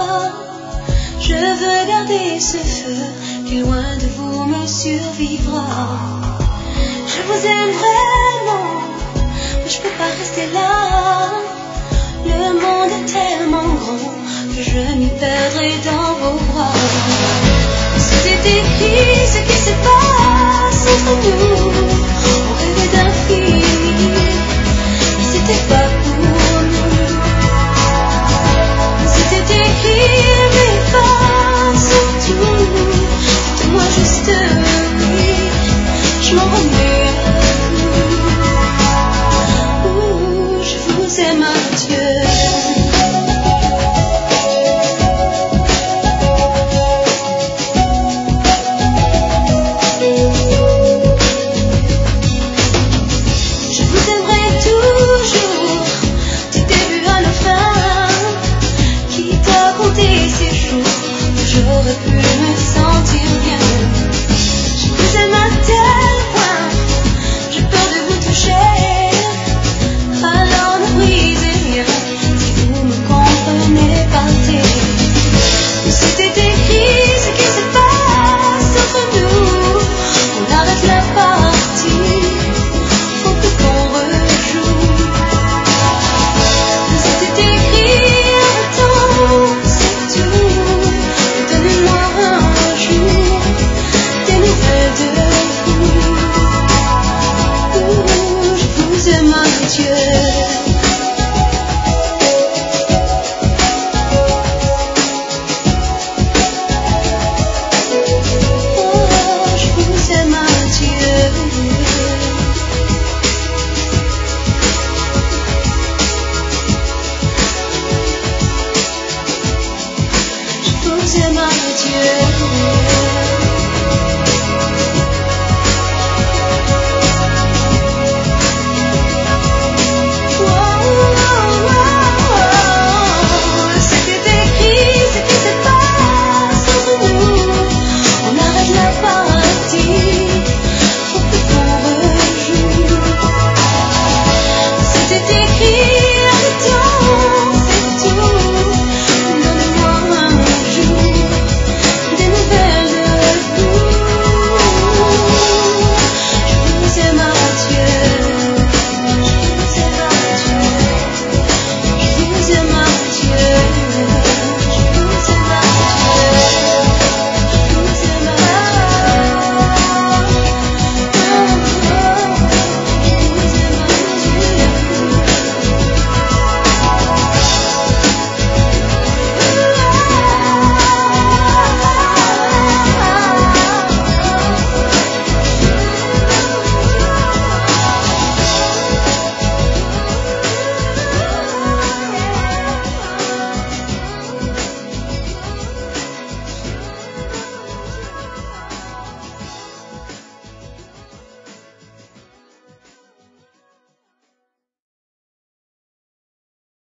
Je veux garder ce feu qui loin de vous me survivra. Je vous aime vraiment, mais je peux pas rester là. Le monde est tellement grand que je m'y perdrai dans vos bras. C'était écrit ce qui se passe entre nous. On rêvait d'infini, mais c'était pas pour nous. C'était écrit mes femmes surtout. Dites-moi juste oui, je m'en remets à vous. Je vous aime à Dieu. J'aurais pu me sentir bien. Je vous aime à tel point, j'ai peur de vous toucher. Alors ne brisez rien si vous me comprenez partez. C'était écrit ce qui se passe entre nous. On arrête la partie, faut que qu'on rejoue. C'était écrit un temps, c'est tout. Donnez-moi un jour des nouvelles de vous. Je vous aime à Dieu. Je vous aime à Dieu. Je vous aime à Dieu.